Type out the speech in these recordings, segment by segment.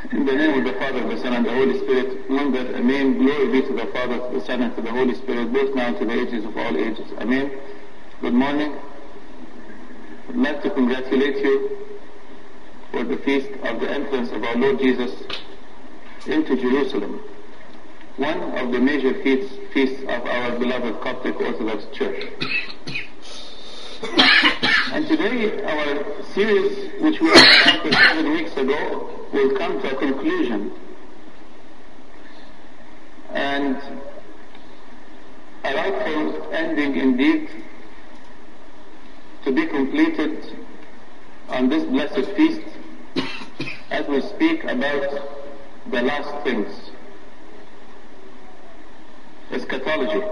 In the name of the Father, the Son, and the Holy Spirit, one God, Amen. Glory be to the Father, to the Son, and to the Holy Spirit, both now and to the ages of all ages. Amen. Good morning. I'd like to congratulate you for the feast of the entrance of our Lord Jesus into Jerusalem, one of the major feasts of our beloved Coptic Orthodox Church. And today, our series, which we started 7 weeks ago, will come to a conclusion. And a rightful ending indeed, to be completed on this blessed feast, as we speak about the last things. Eschatology.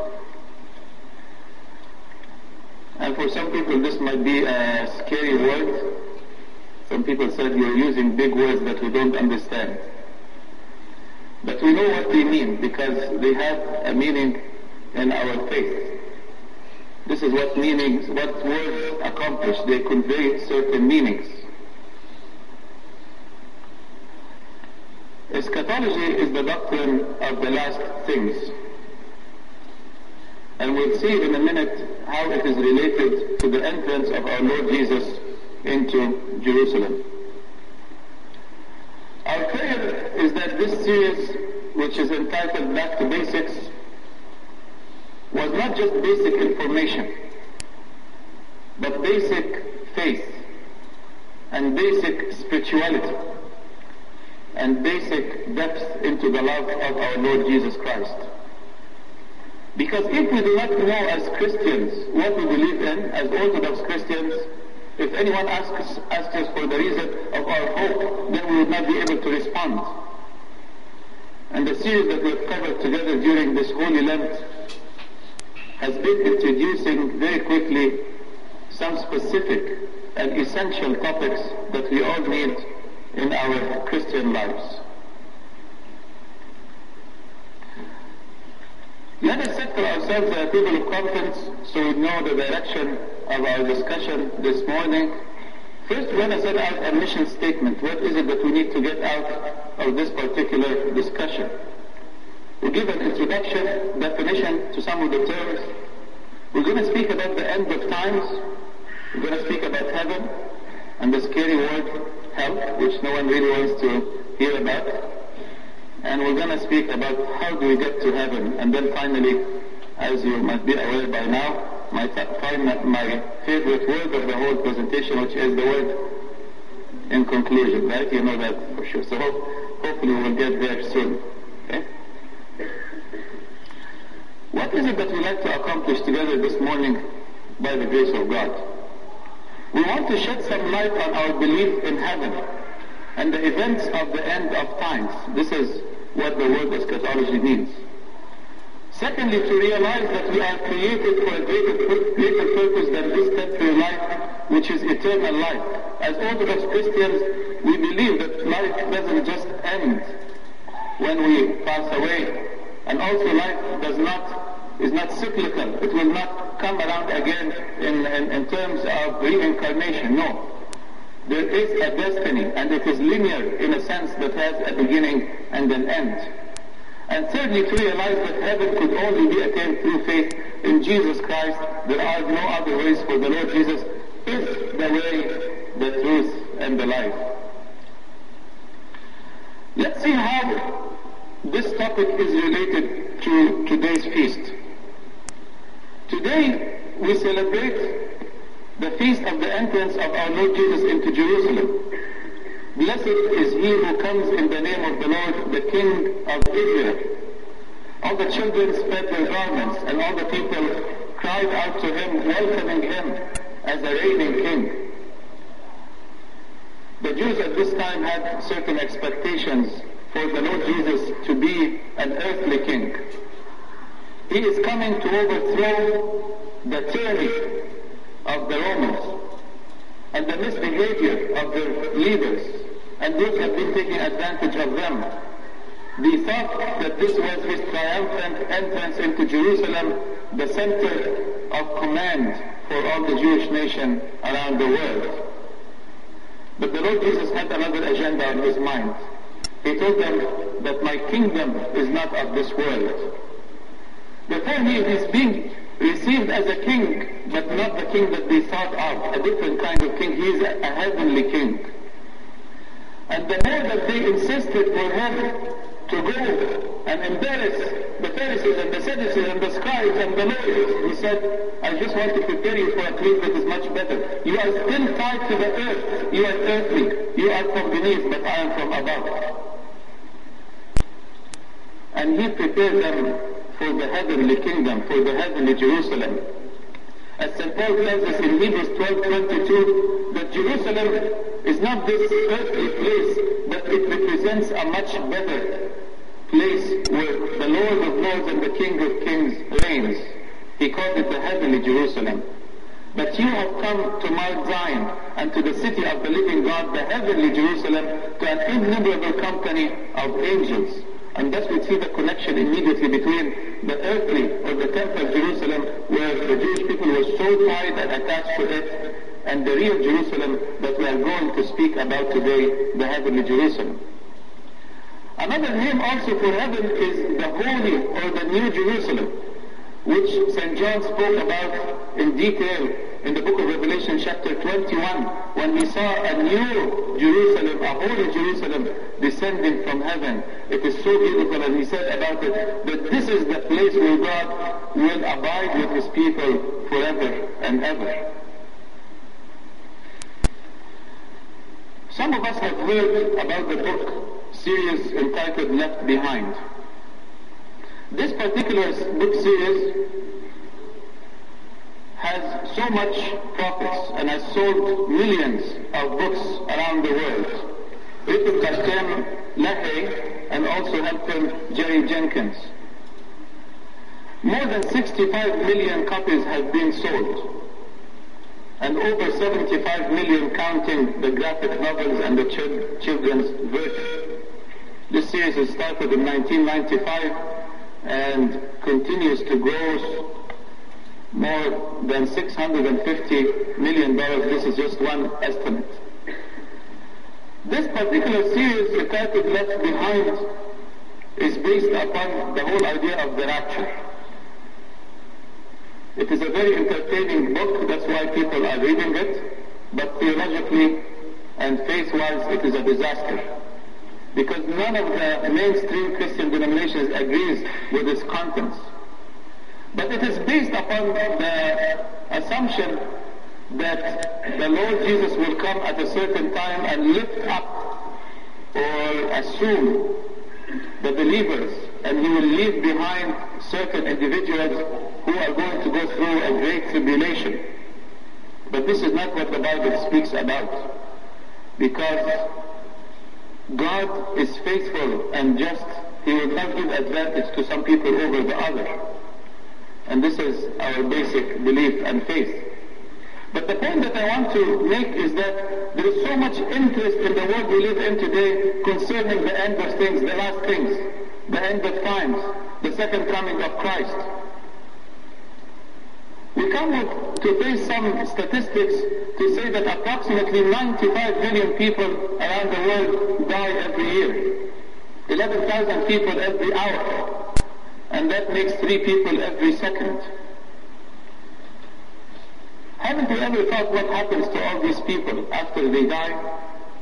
And for some people this might be a scary word. Some people said you're using big words that we don't understand. But we know what they mean because they have a meaning in our faith. This is what words accomplish. They convey certain meanings. Eschatology is the doctrine of the last things. And we'll see in a minute how it is related to the entrance of our Lord Jesus into Jerusalem. Our prayer is that this series, which is entitled Back to Basics, was not just basic information, but basic faith, and basic spirituality, and basic depth into the love of our Lord Jesus Christ. Because if we do not know as Christians what we believe in, as Orthodox Christians, if anyone asks us for the reason of our hope, then we would not be able to respond. And the series that we've covered together during this Holy Lent has been introducing very quickly some specific and essential topics that we all need in our Christian lives. Let us set for ourselves a table of contents so we know the direction of our discussion this morning. First, let us set out a mission statement. What is it that we need to get out of this particular discussion? We'll give an introduction, definition to some of the terms. We're going to speak about the end of times. We're going to speak about heaven and the scary word hell, which no one really wants to hear about. And we're going to speak about how do we get to heaven. And then finally, as you might be aware by now, my favorite word of the whole presentation, which is the word in conclusion, right? You know that for sure. So hopefully we'll get there soon. Okay? What is it that we like to accomplish together this morning by the grace of God? We want to shed some light on our belief in heaven and the events of the end of times. This is what the word eschatology means. Secondly, to realize that we are created for a greater purpose than this temporary life, which is eternal life. As Orthodox Christians, we believe that life doesn't just end when we pass away, and also life is not cyclical. It will not come around again in terms of reincarnation. No. There is a destiny, and it is linear in a sense that has a beginning and an end. And thirdly, to realize that heaven could only be attained through faith in Jesus Christ. There are no other ways, for the Lord Jesus is the way, the truth, and the life. Let's see how this topic is related to today's feast. Today, we celebrate the feast of the entrance of our Lord Jesus into Jerusalem. Blessed is he who comes in the name of the Lord, the King of Israel. All the children spread their garments, and all the people cried out to him, welcoming him as a reigning king. The Jews at this time had certain expectations for the Lord Jesus to be an earthly king. He is coming to overthrow the tyranny of the Romans and the misbehavior of their leaders, and those have been taking advantage of them. They thought that this was his triumphant entrance into Jerusalem, the center of command for all the Jewish nation around the world. But the Lord Jesus had another agenda on his mind. He told them that my kingdom is not of this world. Therefore he is being received as a king, but not the king that they thought of, a different kind of king. He is a heavenly king. And the more that they insisted for him to go and embarrass the Pharisees and the Sadducees and the scribes and the lawyers, he said, I just want to prepare you for a place that is much better. You are still tied to the earth. You are earthly. You are from beneath, but I am from above. And he prepared them for the heavenly kingdom, for the heavenly Jerusalem. As St. Paul tells us in Hebrews 12:22, that Jerusalem is not this earthly place, but it represents a much better place where the Lord of Lords and the King of Kings reigns. He called it the heavenly Jerusalem. But you have come to Mount Zion and to the city of the living God, the heavenly Jerusalem, to an innumerable company of angels. And thus we see the connection immediately between the earthly or the temple of Jerusalem, where the Jewish people were so tied and attached to it, and the real Jerusalem that we are going to speak about today, the heavenly Jerusalem. Another name also for heaven is the Holy or the New Jerusalem, which St. John spoke about in detail in the book of Revelation chapter 21, when he saw a new Jerusalem, a holy Jerusalem descending from heaven. It is so beautiful, and he said about it that this is the place where God will abide with his people forever and ever. Some of us have heard about the book series entitled Left Behind. This particular book series has so much profits and has sold millions of books around the world, written by Tim LaHaye and also helped him Jerry Jenkins. More than 65 million copies have been sold, and over 75 million counting the graphic novels and the children's version. This series was started in 1995 and continues to gross more than $650 million. This is just one estimate. This particular series, entitled Left Behind, is based upon the whole idea of the rapture. It is a very entertaining book, that's why people are reading it, but theologically and faith-wise it is a disaster, because none of the mainstream Christian denominations agrees with its contents. But it is based upon the assumption that the Lord Jesus will come at a certain time and lift up or assume the believers, and he will leave behind certain individuals who are going to go through a great tribulation. But this is not what the Bible speaks about, because God is faithful and just. He will not give advantage to some people over the other. And this is our basic belief and faith. But the point that I want to make is that there is so much interest in the world we live in today concerning the end of things, the last things, the end of times, the second coming of Christ. We come to face some statistics to say that approximately 95 million people around the world die every year. 11,000 people every hour. And that makes 3 people every second. Haven't you ever thought what happens to all these people after they die?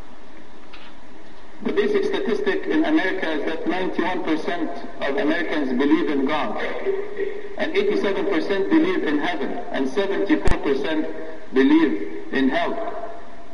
The basic statistic in America is that 91% of Americans believe in God, and 87% believe in heaven, and 74% believe in hell.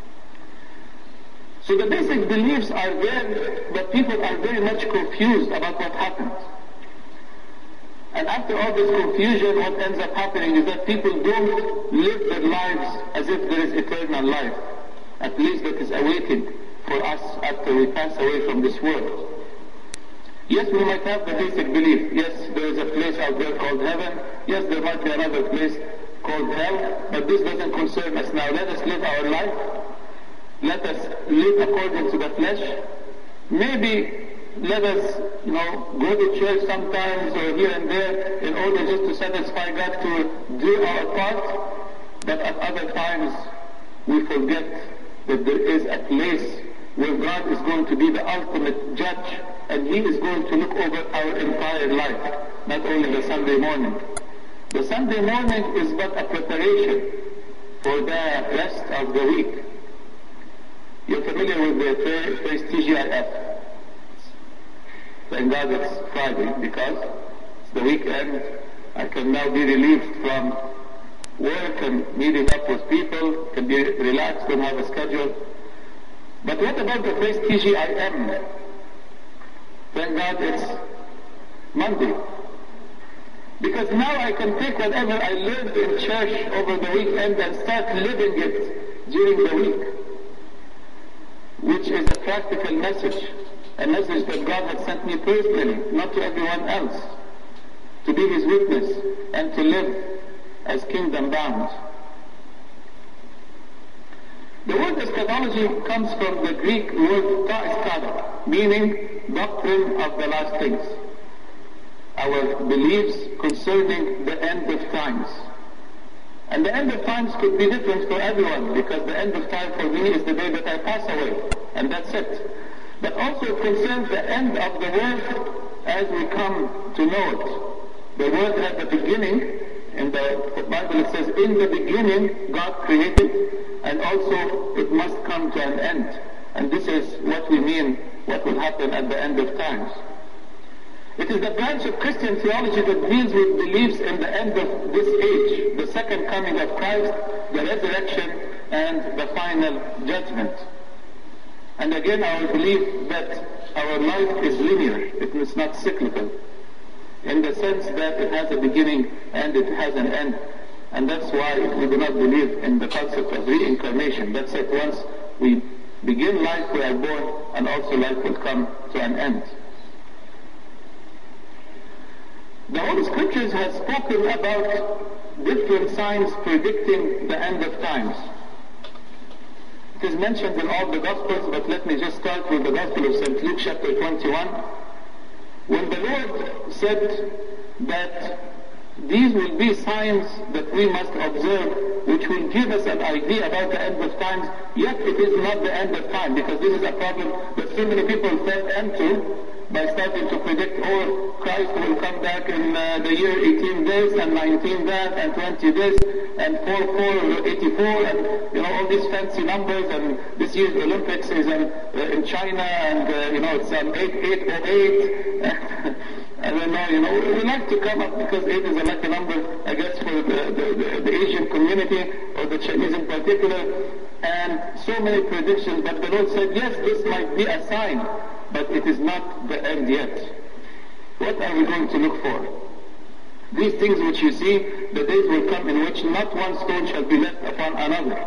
So the basic beliefs are there, but people are very much confused about what happened. And after all this confusion, what ends up happening is that people don't live their lives as if there is eternal life, at least that is awaiting for us after we pass away from this world. Yes, we might have the basic belief. Yes, there is a place out there called heaven. Yes, there might be another place called hell, but this doesn't concern us now. Let us live our life. Let us live according to the flesh. Maybe let us, go to church sometimes or here and there in order just to satisfy God, to do our part. But at other times we forget that there is a place where God is going to be the ultimate judge, and He is going to look over our entire life, not only the Sunday morning. The Sunday morning is but a preparation for the rest of the week. You're familiar with the phrase TGIF. Thank God it's Friday, because it's the weekend. I can now be relieved from work and meeting up with people, can be relaxed, don't have a schedule. But what about the phrase TGIM? Thank God it's Monday. Because now I can take whatever I learned in church over the weekend and start living it during the week, which is a practical message, a message that God had sent me personally, not to everyone else, to be His witness and to live as kingdom bound. The word eschatology comes from the Greek word ta eschata, meaning doctrine of the last things. Our beliefs concerning the end of times. And the end of times could be different for everyone, because the end of time for me is the day that I pass away, and that's it. But also it concerns the end of the world as we come to know it. The world had a beginning. In the Bible it says, in the beginning God created, and also it must come to an end. And this is what we mean, what will happen at the end of times. It is the branch of Christian theology that deals with beliefs in the end of this age, the second coming of Christ, the resurrection, and the final judgment. And again, I will believe that our life is linear, it is not cyclical, in the sense that it has a beginning and it has an end. And that's why we do not believe in the concept of reincarnation. That's it. Once we begin life, we are born, and also life will come to an end. The Holy Scriptures have spoken about different signs predicting the end of times. It is mentioned in all the Gospels, but let me just start with the Gospel of St. Luke chapter 21. When the Lord said that these will be signs that we must observe, which will give us an idea about the end of times, yet it is not the end of time, because this is a problem that so many people fell into by starting to predict, oh, Christ will come back in the year 18 this, and 19 that, and 20 this, and 84, and all these fancy numbers, and this year's Olympics is in China, and it's 808. I don't know, we like to come up, because 8 is a lucky number, I guess, for the Asian community, or the Chinese in particular, and so many predictions. But the Lord said, yes, this might be a sign, but it is not the end yet. What are we going to look for? These things which you see, the days will come in which not one stone shall be left upon another.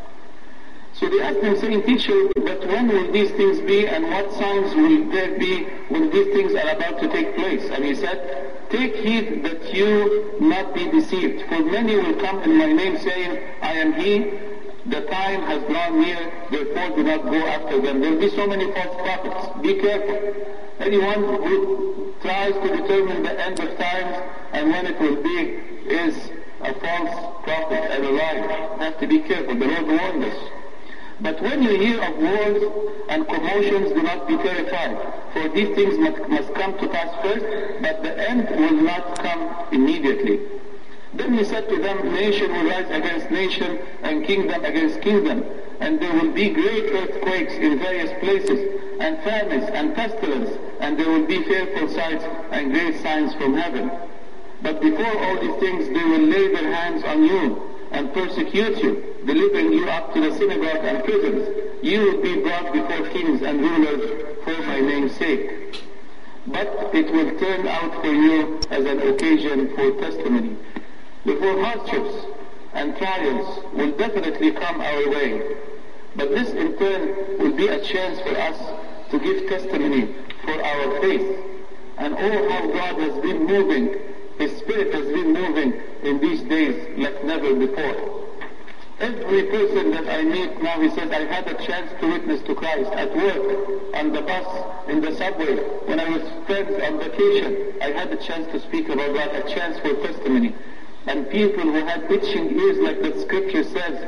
So they asked him, saying, Teacher, but when will these things be, and what signs will there be when these things are about to take place? And he said, Take heed that you not be deceived, for many will come in my name, saying, I am he, the time has drawn near, therefore do not go after them. There will be so many false prophets. Be careful. Anyone who tries to determine the end of times and when it will be is a false prophet and a liar. You have to be careful. The Lord warned us. But when you hear of wars and commotions, do not be terrified, for these things must come to pass first, but the end will not come immediately. Then he said to them, Nation will rise against nation, and kingdom against kingdom, and there will be great earthquakes in various places, and famines and pestilence, and there will be fearful sights and great signs from heaven. But before all these things they will lay their hands on you, and persecute you, delivering you up to the synagogue and prisons. You will be brought before kings and rulers for my name's sake. But it will turn out for you as an occasion for testimony. Before hardships and trials will definitely come our way. But this in turn will be a chance for us to give testimony for our faith. And oh, how God has been moving. His Spirit has been moving in these days like never before. Every person that I meet now, he says, I had a chance to witness to Christ at work, on the bus, in the subway, when I was with friends on vacation. I had a chance to speak about God, a chance for testimony. And people who had itching ears, like the scripture says,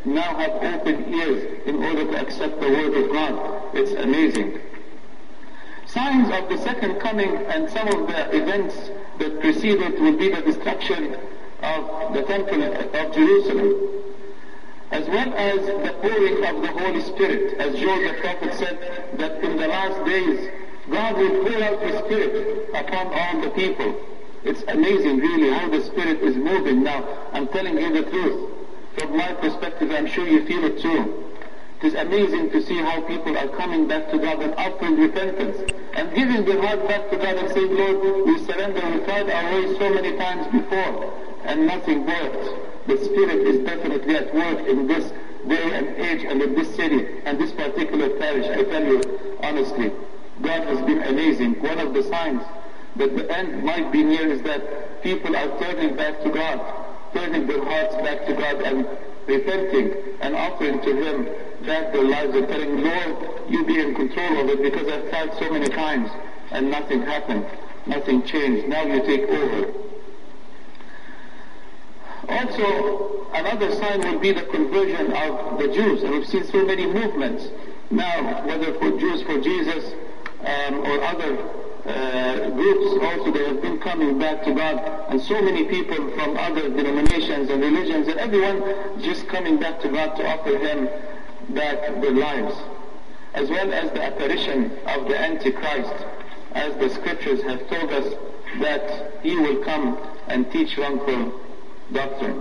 now have open ears in order to accept the word of God. It's amazing. Signs of the second coming and some of the events that precede it will be the destruction of the temple of Jerusalem, as well as the pouring of the Holy Spirit. As Joel the prophet said, that in the last days God will pour out His Spirit upon all the people. It's amazing really how the Spirit is moving now. I'm telling you the truth. From my perspective, I'm sure you feel it too. It is amazing to see how people are coming back to God and offering repentance and giving their heart back to God and saying, Lord, we surrender, we tried our way so many times before and nothing worked. The Spirit is definitely at work in this day and age and in this city and this particular parish. I tell you honestly, God has been amazing. One of the signs that the end might be near is that people are turning back to God, turning their hearts back to God and repenting and offering to Him back their lives and telling, Lord, you be in control of it, because I've tried so many times and nothing happened, nothing changed. Now you take over. Also, another sign will be the conversion of the Jews, and we've seen so many movements now, whether for Jews for Jesus or other groups also, they have been coming back to God, and so many people from other denominations and religions and everyone just coming back to God to offer Him back their lives, as well as the apparition of the Antichrist, as the scriptures have told us that he will come and teach wrongful doctrine.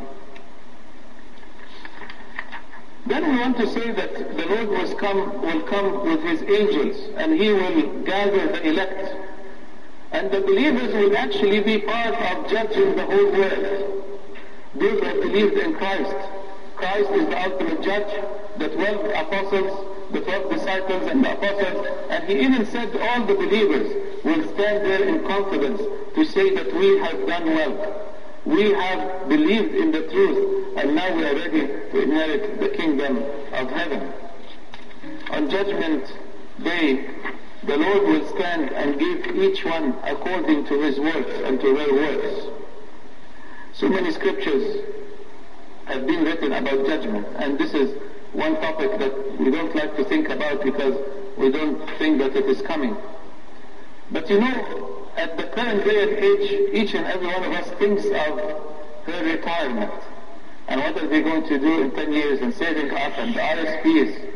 Then we want to say that the Lord will come with His angels, and He will gather the elect, and the believers will actually be part of judging the whole world. Those who have believed in Christ. Christ is the ultimate judge, the 12 apostles, the 12 disciples and the apostles, and He even said all the believers will stand there in confidence to say that we have done well. We have believed in the truth, and now we are ready to inherit the kingdom of heaven. On Judgment Day, the Lord will stand and give each one according to his works and to their works. So many scriptures have been written about judgment, and this is one topic that we don't like to think about because we don't think that it is coming. But you know, at the current day and age, each and every one of us thinks of her retirement and what are they going to do in 10 years and saving up and the RSPs.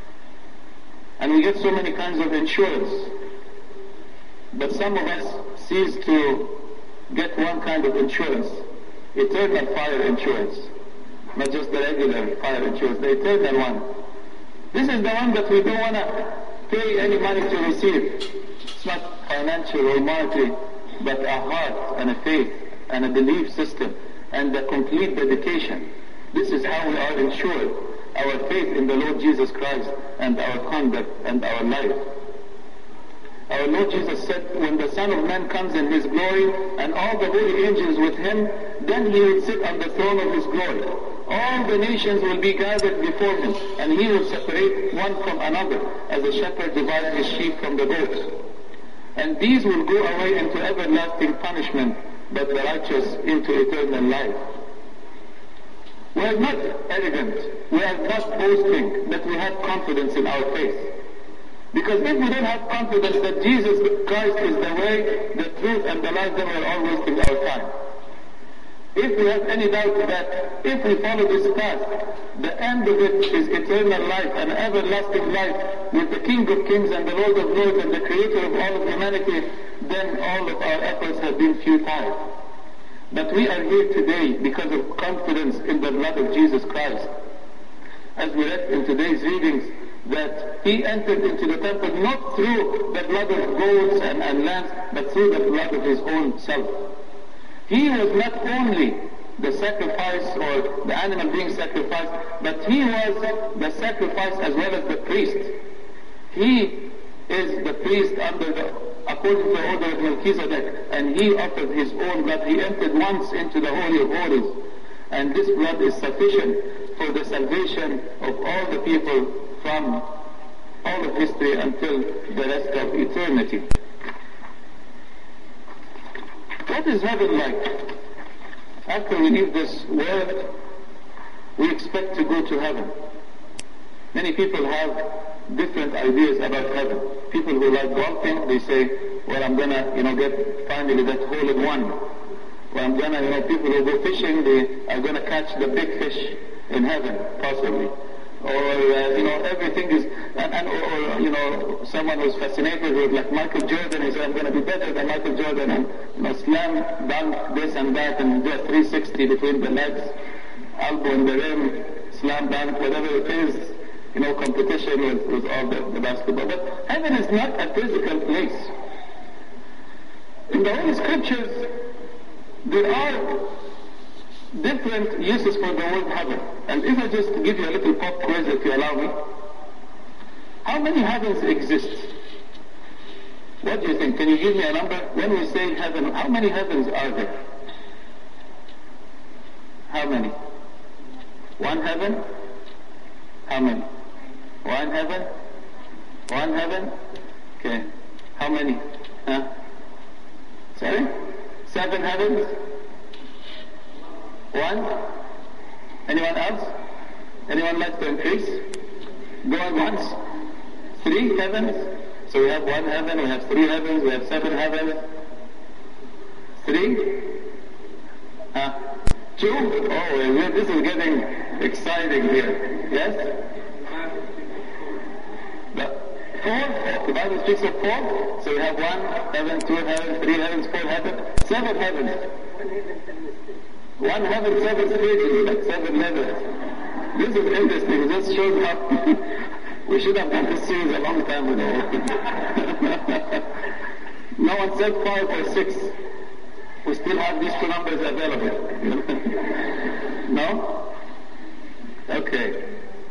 And we get so many kinds of insurance. But some of us cease to get one kind of insurance, eternal fire insurance. Not just the regular fire insurance, the eternal one. This is the one that we don't want to pay any money to receive. It's not financial or monetary, but a heart and a faith and a belief system and a complete dedication. This is how we are insured. Our faith in the Lord Jesus Christ and our conduct and our life. Our Lord Jesus said, when the Son of Man comes in His glory and all the holy angels with Him, then He will sit on the throne of His glory. All the nations will be gathered before Him, and He will separate one from another, as a shepherd divides his sheep from the goats. And these will go away into everlasting punishment, but the righteous into eternal life. We are not arrogant, we are not boasting that we have confidence in our faith. Because if we don't have confidence that Jesus Christ is the way, the truth, and the life, then we are all wasting our time. If we have any doubt that if we follow this path, the end of it is eternal life and everlasting life with the King of Kings and the Lord of Lords and the Creator of all of humanity, then all of our efforts have been futile. But we are here today because of confidence in the blood of Jesus Christ. As we read in today's readings, that He entered into the temple not through the blood of goats and lambs, but through the blood of His own self. He was not only the sacrifice or the animal being sacrificed, but He was the sacrifice as well as the priest. He is the priest according to the order of Melchizedek, and He offered His own blood. He entered once into the Holy of Holies, and this blood is sufficient for the salvation of all the people from all of history until the rest of eternity. What is heaven like? After we leave this world, we expect to go to heaven. Many people have different ideas about heaven. People who like golfing, they say, well, I'm gonna, get finally that hole in one. Well, I'm gonna, people who go fishing, they are gonna catch the big fish in heaven, possibly. Or, everything is, or someone who's fascinated with like Michael Jordan, he said, I'm gonna be better than Michael Jordan, and, slam dunk this and that, and do a 360 between the legs, elbow in the rim, slam dunk, whatever it is, competition with all the basketball. But heaven is not a physical place. In the Holy Scriptures, there are different uses for the word heaven. And if I just give you a little pop quiz, if you allow me, how many heavens exist? What do you think? Can you give me a number? When we say heaven, how many heavens are there? How many? One heaven? How many? One heaven? One heaven? Okay. How many? Sorry? 7 heavens? 1? Anyone else? Anyone like to increase? Going once? 3 heavens? So we have 1 heaven, we have 3 heavens, we have 7 heavens. 3? 2? Oh, this is getting exciting here. Yes? 4? The Bible speaks of 4. So we have 1 heaven, 2 heavens, 3 heavens, 4 heavens, 7 heavens. 1 heaven, 7 stages, like 7 levels. This is interesting. This shows how we should have done this series a long time ago. No one said 5 or 6. We still have these 2 numbers available. No? Okay.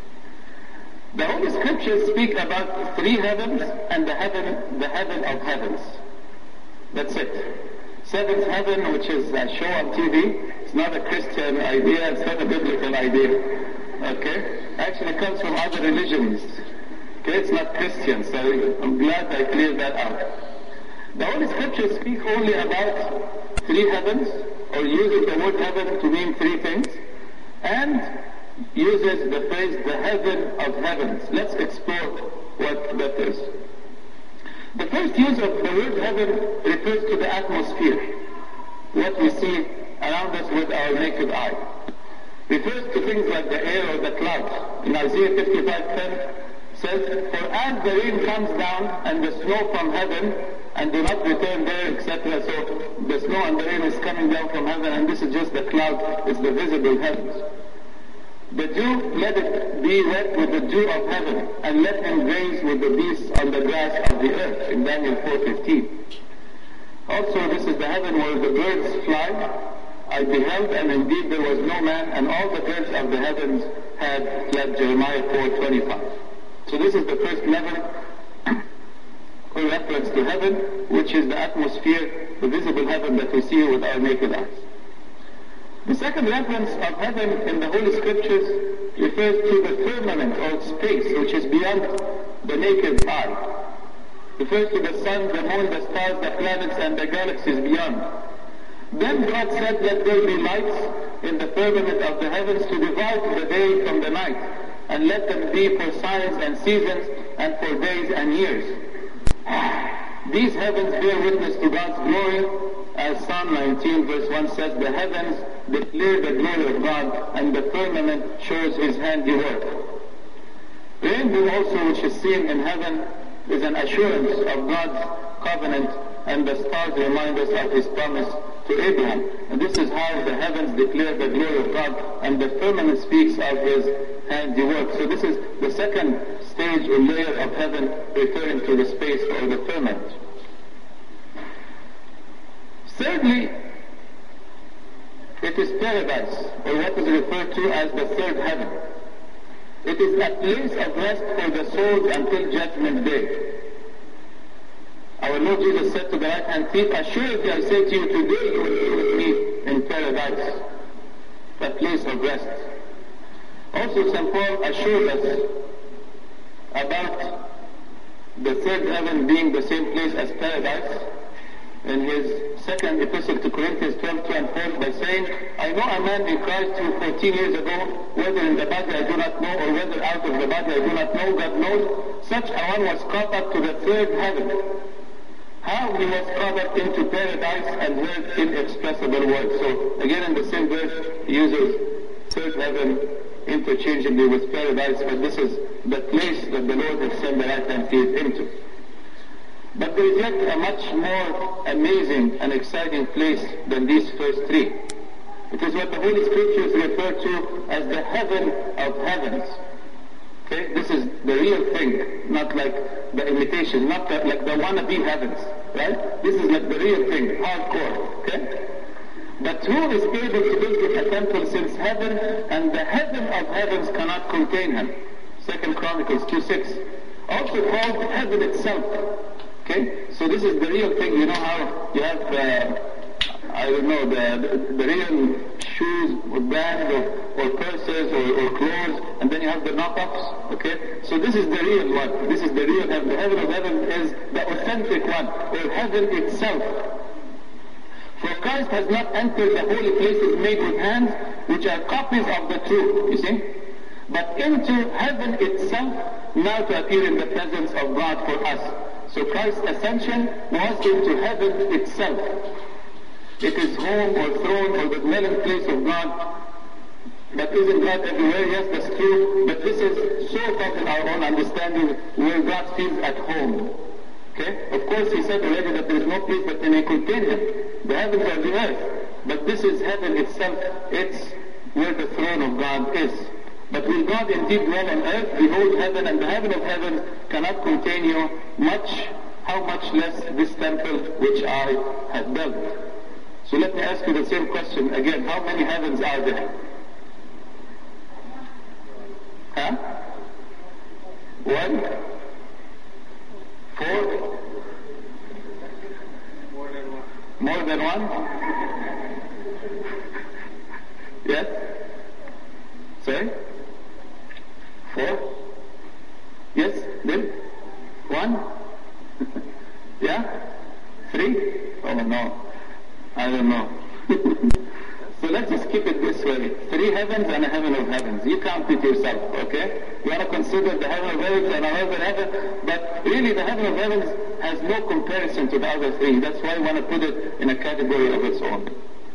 The Holy Scriptures speak about 3 heavens and the heaven of heavens. That's it. 7th heaven, which is a show on TV, it's not a Christian idea, it's not a biblical idea. Okay? Actually it comes from other religions. Okay, it's not Christian, so I'm glad I cleared that out. The Holy Scriptures speak only about 3 heavens, or uses the word heaven to mean 3 things, and uses the phrase the heaven of heavens. Let's explore what that is. The first use of the word heaven refers to the atmosphere, what we see around us with our naked eye. Refers to things like the air or the clouds. In Isaiah 55:10 says, for as the rain comes down and the snow from heaven, and do not return there, etc. So the snow and the rain is coming down from heaven, and this is just the cloud, it's the visible heavens. The dew, let it be wet with the dew of heaven, and let him graze with the beasts on the grass of the earth, in Daniel 4:15. Also, this is the heaven where the birds fly. I beheld, and indeed there was no man, and all the birds of the heavens had fled, Jeremiah 4:25. So this is the first level, or reference to heaven, which is the atmosphere, the visible heaven that we see with our naked eyes. The second reference of heaven in the Holy Scriptures refers to the firmament or space which is beyond the naked eye. Refers to the sun, the moon, the stars, the planets, and the galaxies beyond. Then God said, let there be lights in the firmament of the heavens to divide the day from the night, and let them be for signs and seasons and for days and years. These heavens bear witness to God's glory, as Psalm 19 verse 1 says, the heavens declare the glory of God, and the firmament shows his handiwork. Rainbow also, which is seen in heaven, is an assurance of God's covenant, and the stars remind us of his promise to Abraham. And this is how the heavens declare the glory of God, and the firmament speaks of his handiwork. So this is the second stage or layer of heaven, referring to the space or the firmament. Thirdly, it is paradise, or what is referred to as the third heaven. It is a place of rest for the souls until Judgment Day. Our Lord Jesus said to the right-hand thief, assuredly I say to you, today you will be with me in paradise, a place of rest. Also, St. Paul assured us about the third heaven being the same place as paradise in his second epistle to Corinthians 12:2 and 4 by saying, I know a man in Christ who 14 years ago, whether in the body I do not know or whether out of the body I do not know, God knows, such a one was caught up to the third heaven. How he was caught up into paradise and heard inexpressible words. So again in the same verse he uses third heaven interchangeably with paradise, but this is the place that the Lord has sent the right-hand thief into. But there is yet a much more amazing and exciting place than these first three. It is what the Holy Scriptures refer to as the heaven of heavens. Okay, this is the real thing, not like the imitation, not like the wannabe heavens, right? This is like the real thing, hardcore, okay? But who is able to build a temple since heaven and the heaven of heavens cannot contain him? 2 Chronicles 2:6. Also called heaven itself. Okay, so this is the real thing. You know how you have, the real shoes or brand or purses or clothes, and then you have the knockoffs. Okay, so this is the real one. This is the real heaven. The heaven of heaven is the authentic one, or heaven itself. For Christ has not entered the holy places made with hands, which are copies of the true, you see, but into heaven itself, now to appear in the presence of God for us. So Christ's ascension was into heaven itself. It is home or throne or the dwelling place of God. But isn't God everywhere? Yes, that's true. But this is so far in our own understanding where God feels at home. Okay? Of course, he said already that there is no place that may contain him. The heavens are the earth. But this is heaven itself. It's where the throne of God is. But will God indeed dwell on earth? Behold, heaven and the heaven of heavens cannot contain you, how much less this temple which I have built. So let me ask you the same question again. How many heavens are there? Huh? 1? 4? More than one? Yes? Sorry? 4? Yes? Then? 1? Yeah? 3? Oh no. I don't know. So let's just keep it this way. 3 heavens and a heaven of heavens. You count it yourself, okay? You want to consider the heaven of heavens and another heaven, but really the heaven of heavens has no comparison to the other 3. That's why I want to put it in a category of its own.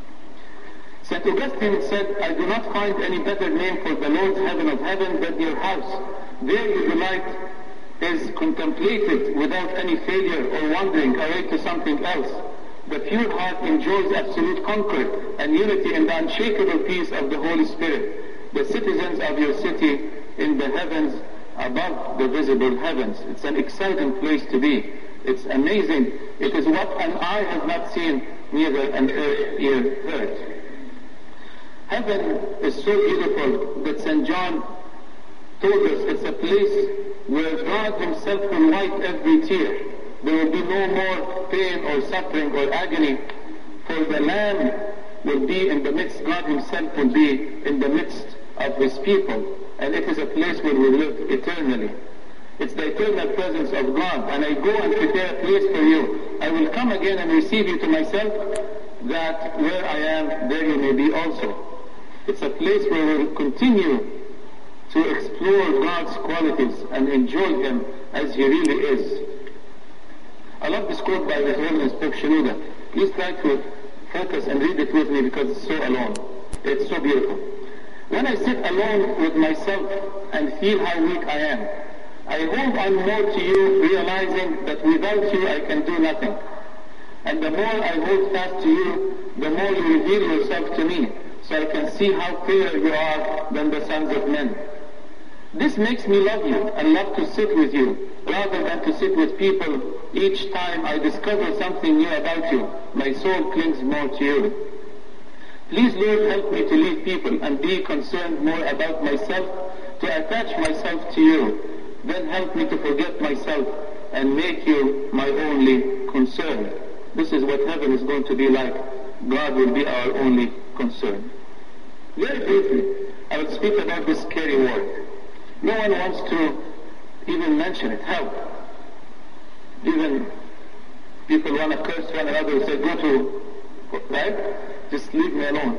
St. Augustine said, I do not find any better name for the Lord's heaven of heaven than your house. There your delight is contemplated without any failure or wandering away to something else. The pure heart enjoys absolute concord and unity in the unshakable peace of the Holy Spirit. The citizens of your city in the heavens above the visible heavens. It's an exciting place to be. It's amazing. It is what an eye has not seen, neither an ear heard. Heaven is so beautiful that St. John told us it's a place where God himself will wipe every tear. There will be no more pain or suffering or agony, for the Lamb will be in the midst, God himself will be in the midst of his people, and it is a place where we live eternally. It's the eternal presence of God, and I go and prepare a place for you. I will come again and receive you to myself, that where I am, there you may be also. It's a place where we will continue to explore God's qualities and enjoy him as he really is. I love this quote by the Reverend Pope Shenouda. Please try to focus and read it with me because it's so alone. It's so beautiful. When I sit alone with myself and feel how weak I am, I hold on more to you, realizing that without you I can do nothing. And the more I hold fast to you, the more you reveal yourself to me, so I can see how fairer you are than the sons of men. This makes me love you and love to sit with you, rather than to sit with people. Each time I discover something new about you, my soul clings more to you. Please, Lord, help me to leave people and be concerned more about myself, to attach myself to you. Then help me to forget myself and make you my only concern. This is what heaven is going to be like. God will be our only concern. Very briefly, I will speak about this scary word. No one wants to even mention it. Hell. Even People want to curse one another, say, go to, right? Just leave me alone.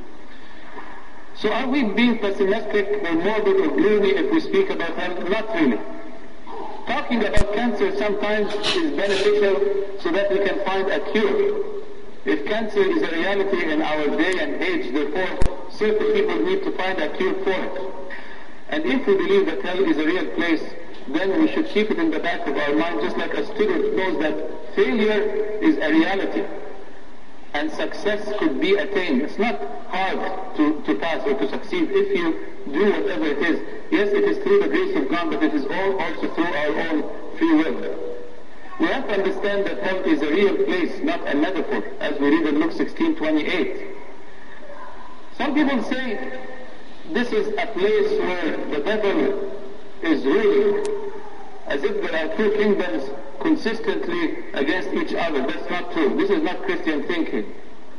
So are we being pessimistic or morbid or gloomy if we speak about hell? Not really. Talking about cancer sometimes is beneficial so that we can find a cure. If cancer is a reality in our day and age, therefore, certain people need to find a cure for it. And if we believe that hell is a real place, then we should keep it in the back of our mind, just like a student knows that failure is a reality and success could be attained. It's not hard to pass or to succeed if you do whatever it is. Yes, it is through the grace of God, but it is also through our own free will. We have to understand that hell is a real place, not a metaphor, as we read in Luke 16:28. Some people say this is a place where the devil is ruling, as if there are two kingdoms consistently against each other. That's not true. This is not Christian thinking.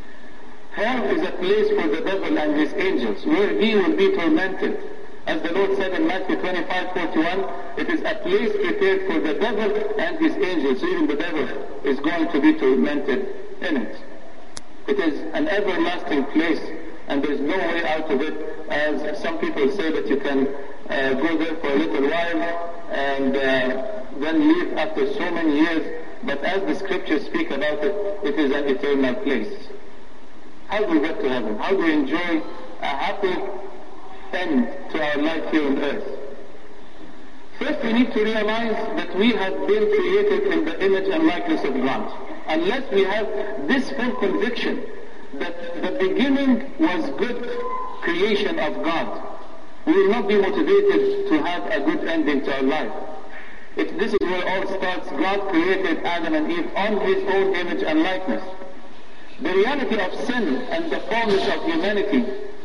Hell is a place for the devil and his angels, where he will be tormented. As the Lord said in Matthew 25:41, it is a place prepared for the devil and his angels. So even the devil is going to be tormented in it. It is an everlasting place, and there is no way out of it, as some people say that you can go there for a little while and then leave after so many years. But as the scriptures speak about it, it is an eternal place. How do we get to heaven? How do we enjoy a happy end to our life here on earth? First, we need to realize that we have been created in the image and likeness of God. Unless we have this full conviction that the beginning was good creation of God, we will not be motivated to have a good ending to our life. This is where all starts. God created Adam and Eve on his own image and likeness. The reality of sin and the fallenness of humanity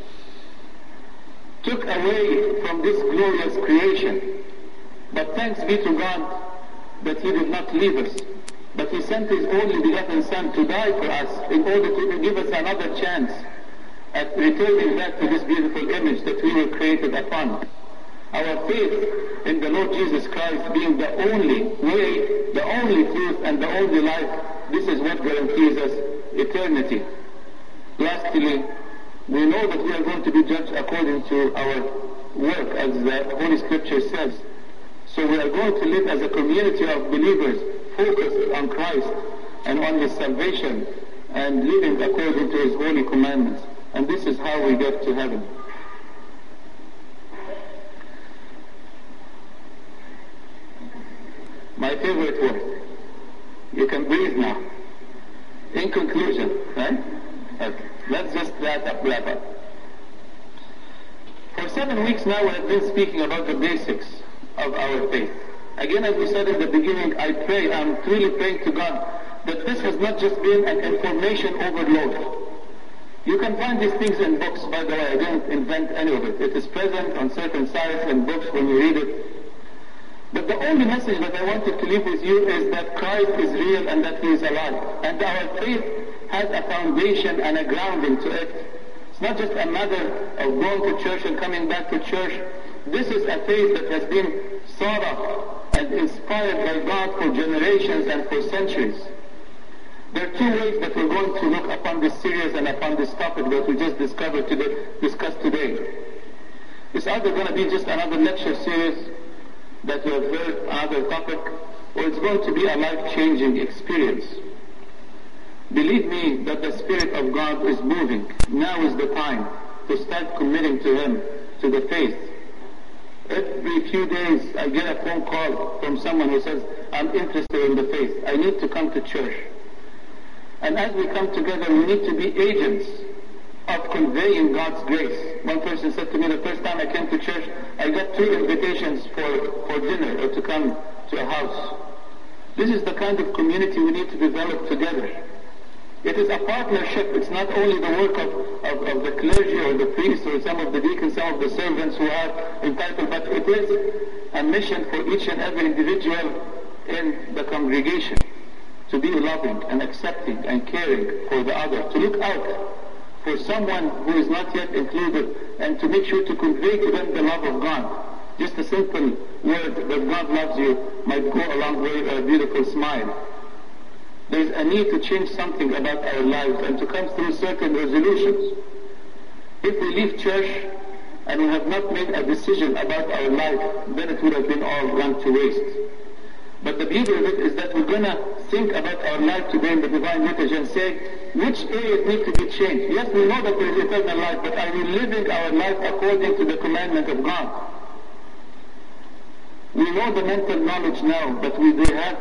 took away from this glorious creation. But thanks be to God that he did not leave us, but he sent his only begotten Son to die for us in order to give us another chance at returning back to this beautiful image that we were created upon. Our faith in the Lord Jesus Christ being the only way, the only truth, and the only life, this is what guarantees us eternity. Lastly, we know that we are going to be judged according to our work, as the Holy Scripture says. So we are going to live as a community of believers focused on Christ and on his salvation and living according to his holy commandments. And this is how we get to heaven. My favorite word. You can breathe now. In conclusion, right? Okay. Let's just wrap up. For 7 weeks now we have been speaking about the basics of our faith. Again, as we said in the beginning, I'm truly praying to God that this has not just been an information overload. You can find these things in books, by the way. I didn't invent any of it. It is present on certain sites and books when you read it. But the only message that I wanted to leave with you is that Christ is real and that he is alive. And our faith has a foundation and a grounding to it. It's not just a matter of going to church and coming back to church. This is a faith that has been sought of and inspired by God for generations and for centuries. There are two ways that we're going to look upon this series and upon this topic that we just discussed today. It's either going to be just another lecture series that we have heard, another topic, or it's going to be a life-changing experience. Believe me that the Spirit of God is moving. Now is the time to start committing to him, to the faith. Every few days I get a phone call from someone who says, I'm interested in the faith. I need to come to church. And as we come together, we need to be agents of conveying God's grace. One person said to me, the first time I came to church, I got 2 invitations for dinner or to come to a house. This is the kind of community we need to develop together. It is a partnership. It's not only the work of the clergy or the priests or some of the deacons, some of the servants who are entitled, but it is a mission for each and every individual in the congregation to be loving and accepting and caring for the other, to look out for someone who is not yet included, and to make sure to convey to them the love of God. Just a simple word that God loves you might go a long way, a beautiful smile. there's a need to change something about our lives and to come through certain resolutions. If we leave church and we have not made a decision about our life, then it would have been all run to waste. But the beauty of it is that we're going to think about our life today in the Divine Liturgy and say, which areas need to be changed? Yes, we know that there is eternal life, but are we living our life according to the commandment of God? We know the mental knowledge now, but we do have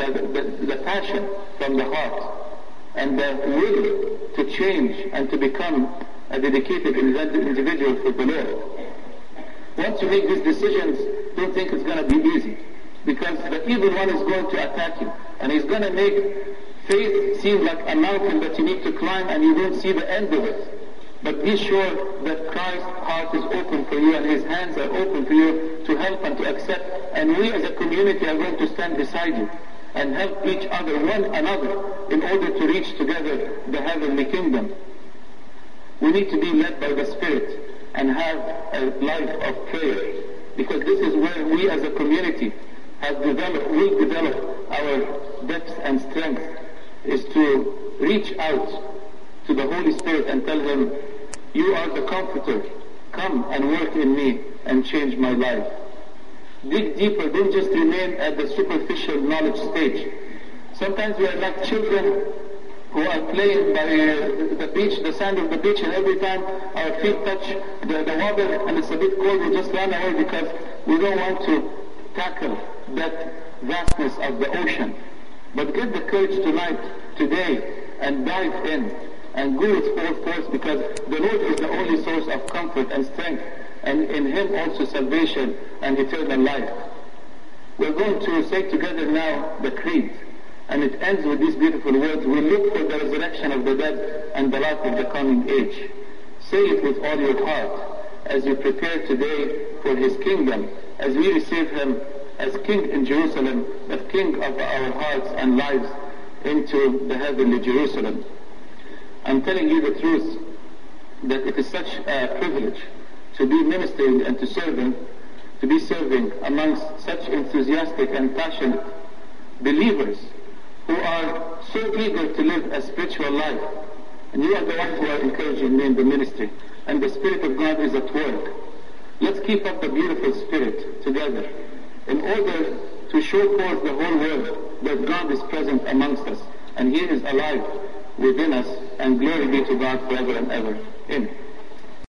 the passion from the heart and the will to change and to become a dedicated individual for the Lord. Once you make these decisions, don't think it's going to be easy, because the evil one is going to attack you, and he's going to make faith seem like a mountain that you need to climb and you don't see the end of it. But be sure that Christ's heart is open for you and His hands are open for you to help and to accept. And we as a community are going to stand beside you and help each other, one another, in order to reach together the heavenly kingdom. We need to be led by the Spirit and have a life of prayer, because this is where we as a community will develop our depth and strength, is to reach out to the Holy Spirit and tell Him, you are the Comforter, come and work in me and change my life. Dig deeper, don't just remain at the superficial knowledge stage. Sometimes we are like children who are playing by the beach, the sand of the beach, and every time our feet touch the water and it's a bit cold, we just run away because we don't want to tackle that vastness of the ocean. But get the courage tonight, today, and dive in and go with full force, because the Lord is the only source of comfort and strength, and in Him also salvation and eternal life. We're going to say together now the Creed, and it ends with these beautiful words: we look for the resurrection of the dead and the life of the coming age. Say it with all your heart as you prepare today for His kingdom, as we receive Him as King in Jerusalem, the King of our hearts and lives, into the heavenly Jerusalem. I'm telling you the truth, that it is such a privilege to be ministering and to be serving amongst such enthusiastic and passionate believers who are so eager to live a spiritual life. And you are the ones who are encouraging me in the ministry, and the Spirit of God is at work. Let's keep up the beautiful spirit together in order to show forth the whole world that God is present amongst us and He is alive within us, and glory be to God forever and ever. Amen.